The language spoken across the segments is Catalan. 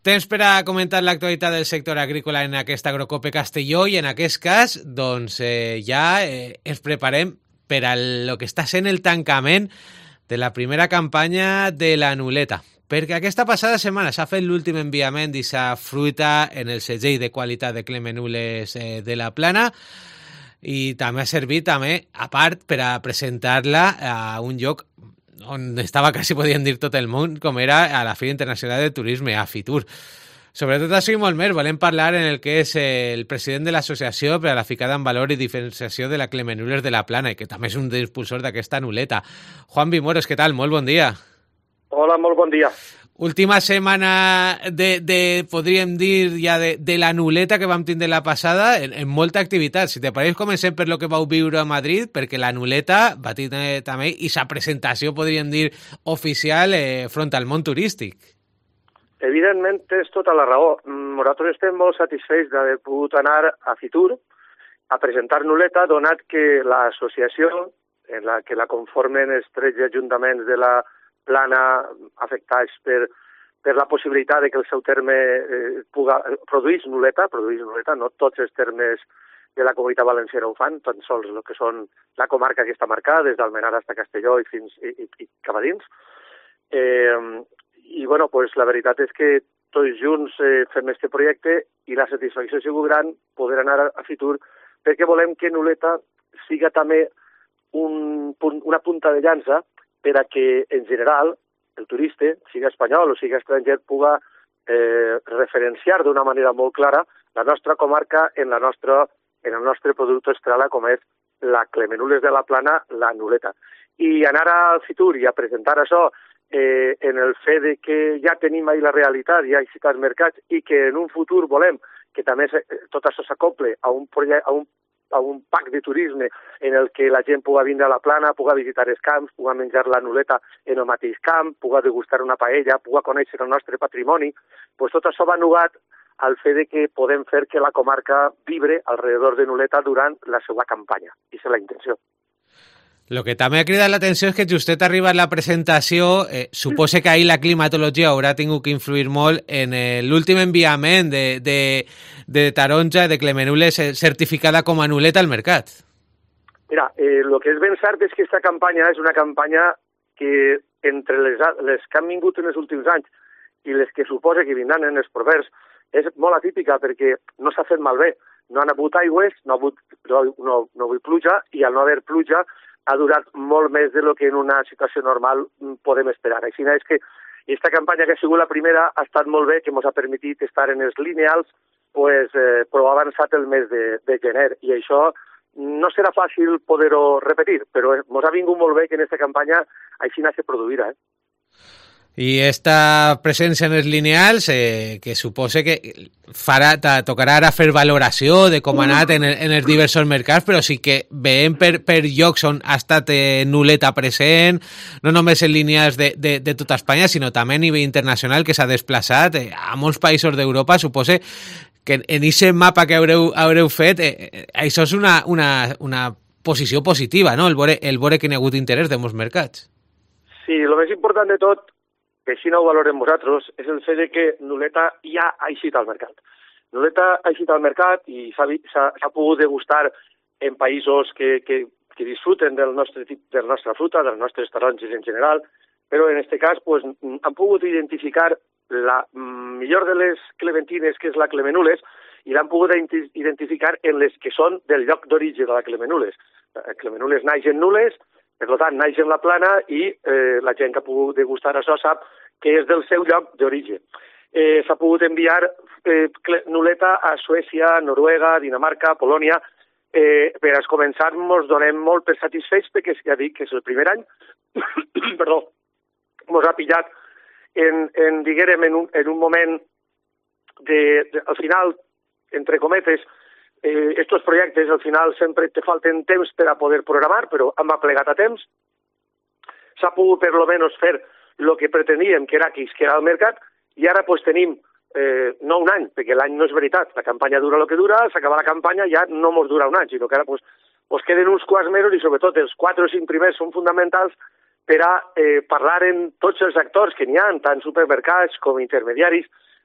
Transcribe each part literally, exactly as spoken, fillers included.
Temps per a comentar l'actualitat del sector agrícola en aquesta Agrocope Castelló i en aquest cas doncs, eh, ja eh, ens preparem per a lo que està sent el tancament de la primera campanya de la Nuleta. Perquè aquesta passada setmana s'ha fet l'últim enviament d'aquesta fruita en el segell de qualitat de Clemenules eh, de la Plana i també ha servit, també, a part, per a presentar-la a un lloc on estava quasi, podríem dir, tot el món, com era a la Fira Internacional de Turisme, a Fitur. Sobretot això i molt més, volem parlar en el que és el president de l'Associació per a la Ficada en Valor i Diferenciació de la Clemenules de la Plana, i que també és un dels impulsors d'aquesta Nuleta. Juan Vimoros, què tal? Molt bon dia. Hola, molt bon dia. Última setmana de, de podríem dir, ja de, de la Nuleta que vam tindre la passada, en, en molta activitat. Si te pareix, comencem per lo que vau viure a Madrid, perquè la Nuleta va tenir també aquesta presentació, podríem dir, oficial eh, front al món turístic. Evidentment, tens tota la raó. Nosaltres estem molt satisfets d'haver pogut anar a Fitur a presentar Nuleta, donat que l'associació, en la que la conformen els tretze ajuntaments de la Plana afectats per, per la possibilitat de que el seu terme eh, puga, produís Nuleta, produís Nuleta, no tots els termes de la Comunitat Valenciana ho fan, tan sols el que són la comarca que està marcada, des d'Almenar fins a Castelló i fins i, i, i cap a dins. Eh, I, bueno, pues, la veritat és que tots junts eh, fem este projecte i la satisfacció ha sigut gran poder anar a, a Fitur perquè volem que Nuleta siga també un, una punta de llança per a que, en general, el turista, sigui espanyol o sigui estranger, puga eh, referenciar d'una manera molt clara la nostra comarca en, la nostra, en el nostre producte estrella, com és la Clemenules de la Plana, la Nuleta. I anar al Fitur i a presentar això eh, en el fet de que ja tenim ahí la realitat, ja hi citats mercats, i que en un futur volem que també tot això s'acople a un projecte, a un a un pack de turisme en el que la gent puga vindre a la Plana, puga visitar els camps, puga menjar la Nuleta en el mateix camp, puga degustar una paella, puga conèixer el nostre patrimoni, pues tot això va nugat al fet de que podem fer que la comarca vibre alrededor de Nuleta durant la seva campanya. I és la intenció. El que també ha cridat l'atenció és que justet arriba a la presentació, eh, suposa que ahir la climatologia haurà tingut que influir molt en eh, l'últim enviament de, de, de taronja, de Clemenules certificada com a Nuleta al mercat. Mira, eh, el que és ben cert és que aquesta campanya és una campanya que entre les, les que han vingut en els últims anys i les que suposa que vindran en els propers és molt atípica perquè no s'ha fet malbé. No han hagut aigües, no ha hagut no, no, no ha hagut pluja i al no haver pluja ha durat molt més de lo que en una situació normal podem esperar. Així és que aquesta campanya, que ha sigut la primera, ha estat molt bé, que ens ha permitit estar en els lineals, pues, eh, però ha avançat el mes de, de gener. I això no serà fàcil poder-ho repetir, però ens ha vingut molt bé que en aquesta campanya així n'ha se produirà. Eh? I esta presència en els lineals, eh, que suposa que farà, tocarà ara fer valoració de com ha anat en, en els diversos mercats, però sí que veiem per, per llocs on ha estat eh, Nuleta present, no només en lineals de, de, de tota Espanya, sinó també a nivell internacional, que s'ha desplaçat eh, a molts països d'Europa. Suposa que en aquest mapa que haureu, haureu fet, eh, això és una, una, una posició positiva, no? El veure, el veure que hi ha hagut interès de molts mercats. Sí, el més important de tot, que així no ho valorem vosaltres, és el fet de que Nuleta ja ha eixit al mercat. Nuleta ha eixit al mercat i s'ha pogut degustar en països que, que, que disfruten del nostre, de la nostra fruta, dels nostres taronges en general, però en aquest cas pues, han pogut identificar la millor de les clementines, que és la Clemenules, i l'han pogut identificar en les que són del lloc d'origen de la Clemenules. La Clemenules naix en Nules, per tant, naix en la Plana i eh, la gent que ha pogut degustar això sap que és del seu lloc d'origen. Eh, S'ha pogut enviar eh, Nuleta a Suècia, Noruega, Dinamarca, Polònia. Eh, per a començar, ens donem molt per satisfets perquè ja dic que és el primer any, perdó, ens ha pillat en, en, diguérem, en un, en un moment de, de, al final, entre cometes, Eh, estos projectes al final sempre te falten temps per a poder programar, però hem aplegat a temps. S'ha pogut per lo menos fer el que preteníem, que era que era al mercat, i ara pues, tenim eh, no un any, perquè l'any no és veritat, la campanya dura el que dura, s'acaba la campanya, ja no ens dura un any, sinó que ara pues, pues queden uns quants mesos i sobretot els quatre o cinc primers són fonamentals per a eh, parlar amb tots els actors que n'hi ha, tant supermercats com intermediaris,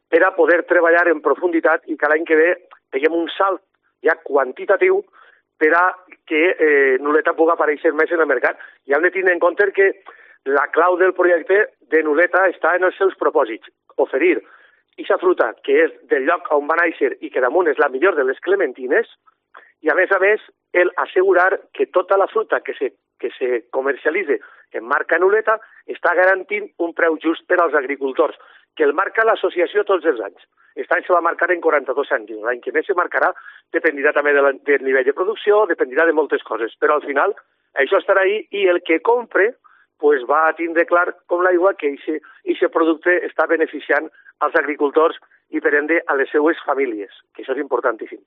per a poder treballar en profunditat i que l'any que ve tinguem un salt ja quantitatiu per a que eh, Nuleta pugui aparèixer més en el mercat. I hem de tenir en compte que la clau del projecte de Nuleta està en els seus propòsits. Oferir aquesta fruta, que és del lloc on va néixer i que damunt és la millor de les clementines, i a més a més, el assegurar que tota la fruta que se, que se comercialitza en marca Nuleta està garantint un preu just per als agricultors, que el marca l'associació tots els anys. Aquest any se va marcar en quaranta-dos cèntims. L'any que més se marcarà dependirà també de la, del nivell de producció, dependirà de moltes coses. Però al final això estarà ahí i el que compre pues, va a tindre clar com l'aigua que aquest producte està beneficiant als agricultors i per ende a les seues famílies, que això és importantíssim.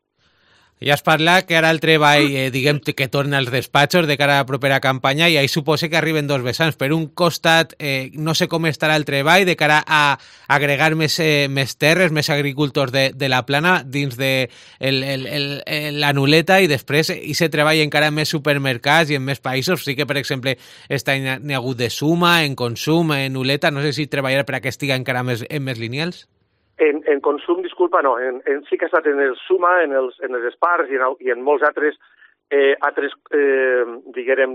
Ja has parlat que ara el treball, eh, diguem que torna als despatxos de cara a la propera campanya i ahí suposa que arriben dos vessants. Per un costat, eh, no sé com estarà el treball de cara a agregar més, eh, més terres, més agricultors de, de la plana dins de el, el, el, el, la Nuleta i després i se treballa encara en més supermercats i en més països. Sí que, per exemple, està n'hi ha hagut de Suma, en Consum, en Nuleta. No sé si treballar per a que estiga encara més, en més lineals. En, en Consum, disculpa, no. En, en, sí que ha estat en el Suma, en els, en els Spars i en, i en molts altres, eh, altres eh, diguem,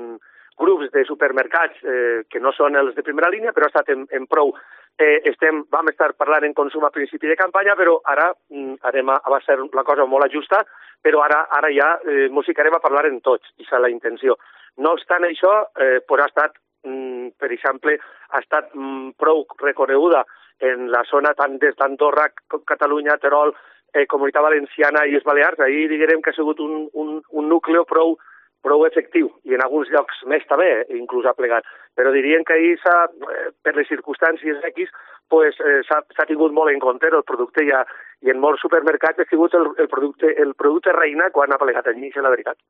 grups de supermercats eh, que no són els de primera línia, però ha estat en, en prou. Eh, estem, vam estar parlant en Consum a principi de campanya, però ara mm, anem a, va ser la cosa molt ajusta, però ara ara ja eh, ens ficarem a parlar en tots, i és la intenció. No obstant això, eh, pues ha estat, mm, per exemple, ha estat mm, prou reconeguda en la zona tant des d'Andorra, Catalunya, Terol, eh, Comunitat Valenciana i els Balears. Ahir diguem que ha sigut un, un, un núcleo prou, prou efectiu i en alguns llocs més també, eh, inclús ha plegat. Però diríem que ahir, eh, per les circumstàncies X, pues, eh, s'ha tingut molt en compte el producte ja, i en molts supermercats ha sigut el, el, producte, el producte reina quan ha plegat allí, és la veritat.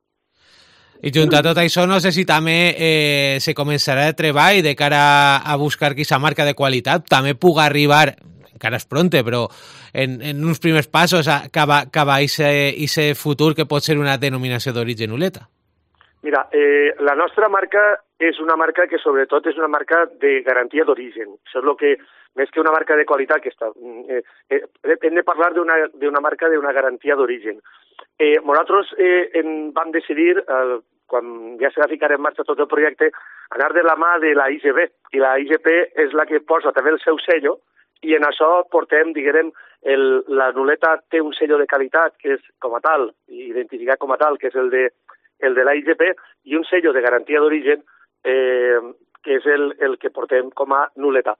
I junt a tot això, no sé si també eh, se començarà el treball de cara a buscar aquesta marca de qualitat, també pugui arribar, encara és pronte, però en, en uns primers passos a cap a aquest futur que pot ser una denominació d'origen Nuleta. Mira, eh, la nostra marca és una marca que sobretot és una marca de garantia d'origen. Això és el que, més que una marca de qualitat, que està, eh, eh, hem de parlar d'una marca d'una garantia d'origen. Eh, nosaltres eh, en vam decidir, eh, quan ja se va ficar en marxa tot el projecte, anar de la mà de la I G B. I la I G B és la que posa també el seu sello, i en això portem, diguem, el, la Nuleta té un sello de qualitat que és com a tal, identificat com a tal, que és el de, el de la I G B, i un sello de garantia d'origen, eh, que és el, el que portem com a Nuleta.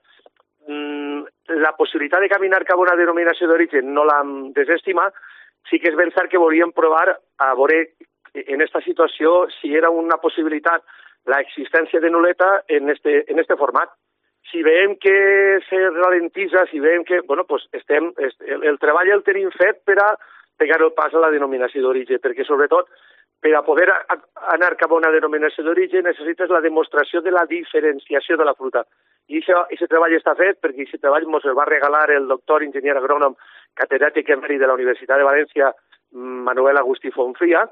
Mm, la possibilitat de caminar cap a una denominació d'origen no l'hem desestimat. Sí que és ben cert que volíem provar a veure en aquesta situació si era una possibilitat l'existència de Nuleta en este, en este format. Si veiem que se ralentitza, si veiem que, bueno, pues estem, el, el treball el tenim fet per a pegar el pas a la denominació d'origen, perquè sobretot per a poder a, a anar cap a una denominació d'origen necessites la demostració de la diferenciació de la fruta. I aquest treball està fet perquè aquest treball ens el va regalar el doctor enginyer agrònom catedràtic emèrit de la Universitat de València, Manuel Agustí Fonfria,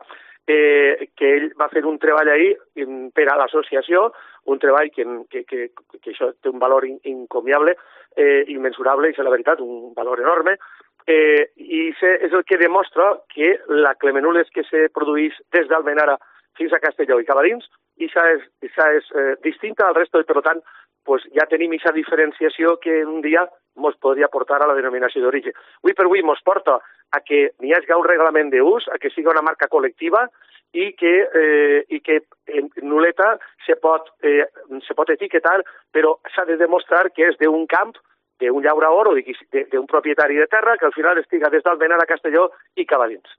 eh, que ell va fer un treball ahir per a l'associació, un treball que, que, que, que això té un valor incomiable, eh, immensurable, és la veritat, un valor enorme, eh, i és el que demostra que la Clemenules que se produeix des d'Almenara fins a Castelló i cap a dins, i això és, això és eh, distinta al resto, i per tant, pues ja tenim aquesta diferenciació que un dia ens podria portar a la denominació d'origen. Avui per avui ens porta a que n'hi hagi un reglament d'ús, a que sigui una marca col·lectiva i que, eh, i que en Nuleta se pot, eh, se pot etiquetar, però s'ha de demostrar que és d'un camp, d'un llaurador o d'un propietari de terra que al final estiga des d'Almenara a Castelló i cap a dins.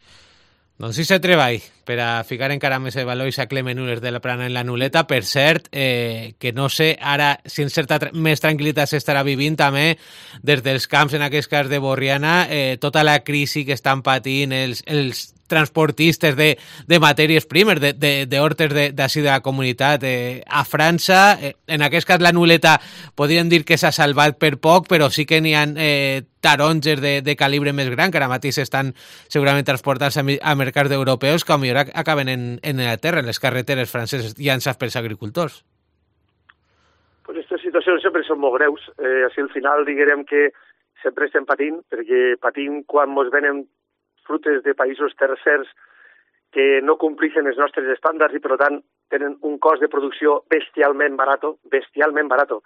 Doncs sí se treball per a ficar encara més el valor a Clemenules de la plana en la Nuleta. Per cert, eh, que no sé ara si en certa tra més tranquil·litat s'estarà vivint també des dels camps, en aquest cas de Borriana, eh, tota la crisi que estan patint els, els transportistes de, de matèries primes, d'hortes d'ací de, de la comunitat eh, a França. Eh, en aquest cas la Nuleta podríem dir que s'ha salvat per poc, però sí que n'hi ha eh, taronges de, de calibre més gran que ara mateix estan segurament transportats a, a mercats europeus que potser acaben en, en la terra, en les carreteres franceses, llançats pels agricultors. Pues aquestes situacions sempre són molt greus. Eh, així al final diguem que sempre estem patint, perquè patim quan ens venen frutes de països tercers que no complixen els nostres estàndards i, per tant, tenen un cost de producció bestialment barato, bestialment barato.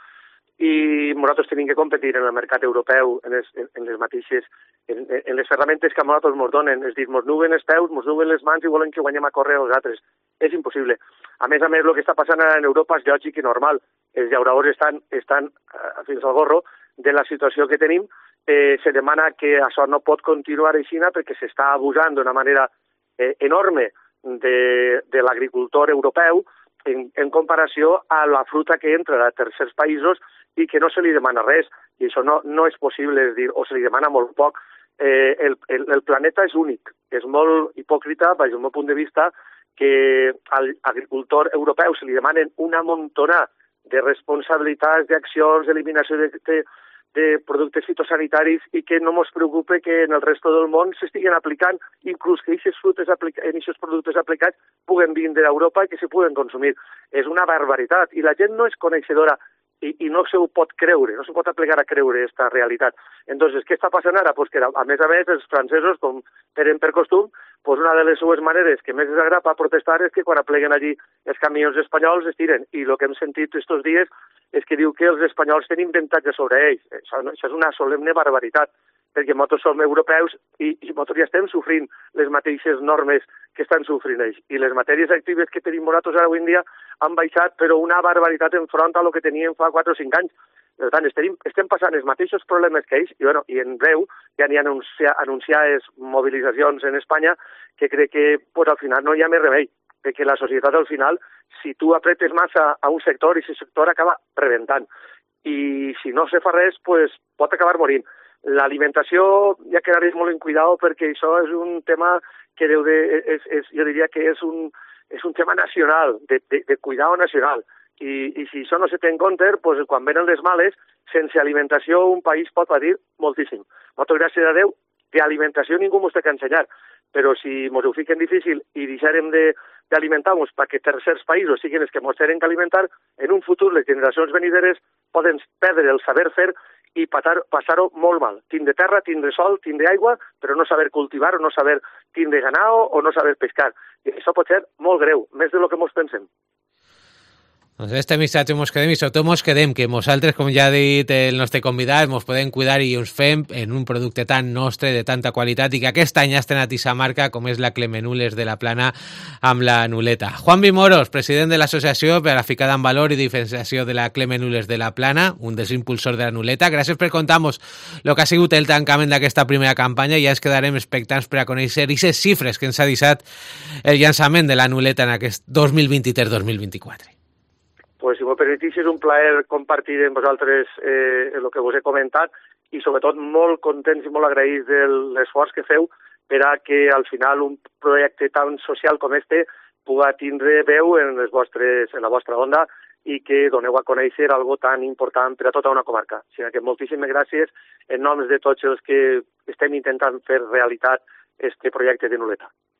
I nosaltres tenim que competir en el mercat europeu en les, en les mateixes, en, en les ferramentes que a nosaltres ens donen. És dir, ens nuguen els peus, ens nuguen les mans i volen que guanyem a córrer els altres. És impossible. A més a més, el que està passant en Europa és lògic i normal. Els llauradors estan, estan eh, fins al gorro de la situació que tenim. Eh, se demana que això no pot continuar així perquè s'està abusant d'una manera eh, enorme de, de l'agricultor europeu en, en comparació a la fruta que entra de tercers països i que no se li demana res. I això no, no és possible, és dir, o se li demana molt poc. Eh, el, el, el planeta és únic. És molt hipòcrita, des del meu punt de vista, que al agricultor europeu se li demanen una montona de responsabilitats, d'accions, d'eliminació de, de, de productes fitosanitaris i que no ens preocupa que en el resto del món s'estiguen aplicant, inclús que aquestes frutes aplica, en aquests productes aplicats puguen vindre a Europa i que se puguen consumir. És una barbaritat i la gent no és coneixedora i, i no se ho pot creure, no se pot aplicar a creure aquesta realitat. Entonces, què està passant ara? Pues que, a més a més, els francesos, com tenen per costum, pues una de les seues maneres que més els agrada per protestar és que quan apleguen allí els camions espanyols es tiren. I el que hem sentit estos dies és que diu que els espanyols tenen avantatge sobre ells. Això, això és una solemne barbaritat, perquè nosaltres som europeus i, i nosaltres ja estem sofrint les mateixes normes que estan sofrint ells. I les matèries actives que tenim nosaltres ara avui en dia han baixat, però una barbaritat enfront a lo que teníem fa quatre o cinc anys. Per tant, estem, estem passant els mateixos problemes que ells, i, bueno, i en breu ja n'hi ha anuncia, anunciades mobilitzacions en Espanya que crec que pues, al final no hi ha més remei, perquè la societat al final, si tu apretes massa a un sector, i aquest sector acaba rebentant. I si no se fa res, pues, pot acabar morint. L'alimentació ja quedaré molt en cuidado perquè això és un tema que deu de, és, és, jo diria que és un, és un tema nacional, de, de, de cuidado nacional. I, i si això no se té en compte, pues, quan venen les males, sense alimentació un país pot patir moltíssim. Moltes gràcies a Déu, d'alimentació ningú mos té que ensenyar, però si mos ho fiquen difícil i deixarem d'alimentar-nos perquè tercers països siguin els que mos tenen que alimentar, en un futur les generacions venideres poden perdre el saber fer i passar-ho molt mal. Tindre terra, tindre sol, tindre aigua, però no saber cultivar, no saber tindre ganado o no saber pescar. I això pot ser molt greu, més de lo que mos pensem. Doncs este missatge mos quedem i sobretot mos quedem que nosaltres, com ja ha dit el nostre convidat, mos podem cuidar i ens fem en un producte tan nostre, de tanta qualitat i que aquest any ha estrenat aquesta marca com és la Clemenules de la Plana amb la Nuleta. Juan Vimoros, president de l'Associació per a la Ficada en Valor i Diferenciació de la Clemenules de la Plana, un dels impulsors de la Nuleta. Gràcies per contar-nos el que ha sigut el tancament d'aquesta primera campanya i ja ens quedarem expectants per a conèixer aquestes xifres que ens ha deixat el llançament de la Nuleta en aquest dos mil vint-i-tres dos mil vint-i-quatre. Pues, si m'ho permetís, és un plaer compartir amb vosaltres eh, el que vos he comentat i sobretot molt contents i molt agraïts de l'esforç que feu per a que al final un projecte tan social com este pugui tindre veu en, les vostres, en la vostra onda i que doneu a conèixer algo tan important per a tota una comarca. O sigui que moltíssimes gràcies en noms de tots els que estem intentant fer realitat este projecte de Nuleta.